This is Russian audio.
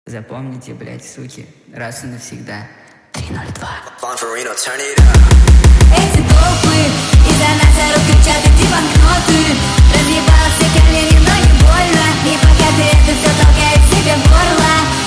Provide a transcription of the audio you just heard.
Запомните, блять, суки, раз и навсегда. 302. Эти толпы из-за нас орут, кричат эти банкноты. Разъебал все колени, но не больно. И пока ты это все толкаешь себе в горло,